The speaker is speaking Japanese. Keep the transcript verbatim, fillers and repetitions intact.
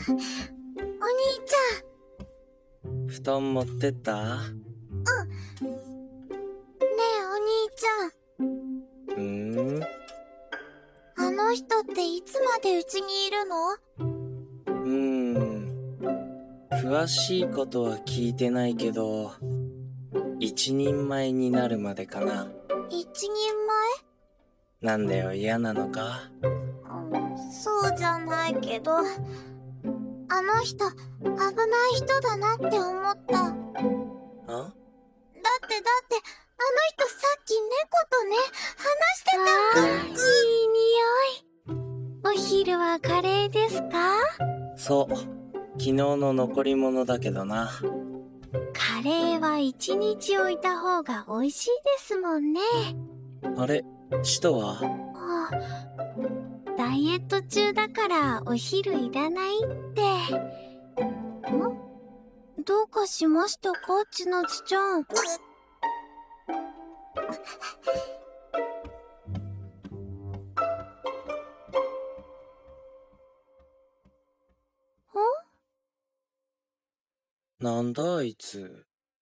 お兄ち布団持ってった？ ゃん。うん。ねえ、お兄ちうーん。 ゃん。あの人っていつまでうちにいるの？ うーん。詳しいことは聞いてないけど、一人前になるまでかな。 一人なんだよ、嫌なのか？ 前？うん、そうじゃないけど、あの人、危ない人だなって思った。だってだって、あのあ？ 人さっき猫とね、話してた。 あー、いい匂い。お昼はカレーですか？ そう。昨日の残り物だけどな。 カレーは一日置いた方が美味しいですもんね。 あれ、チトは？ あ、ダイエット中だからお昼いらないって。 ん？どうかしましたか、千夏ちゃん。 なんだあいつ。